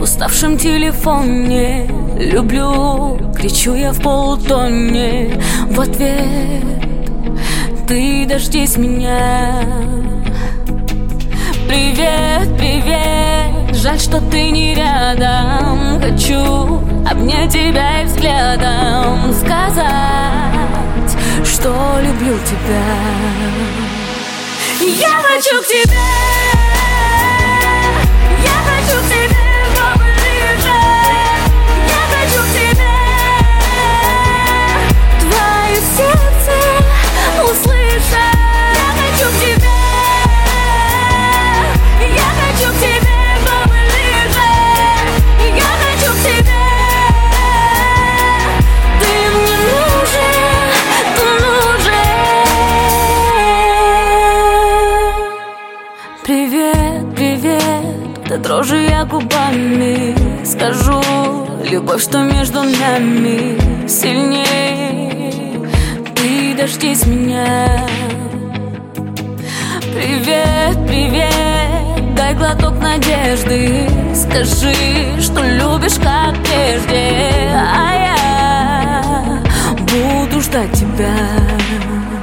уставшем телефоне. Люблю, кричу я в полутоне. В ответ ты дождись меня. Привет, привет, жаль, что ты не рядом. Хочу обнять тебя и взглядом сказать, что люблю тебя. Я хочу к тебе. Я хочу к тебе поближе. Я хочу к тебе. Твое сердце услышать. Я хочу к тебе. Я хочу к тебе поближе. Я хочу к тебе. Ты мне нужен, ты нужен. Привет, привет, да дрожу я губами. Скажу, любовь, что между нами сильней. Ты дождись меня. Привет, привет, дай глоток надежды. Скажи, что любишь как прежде, а я буду ждать тебя.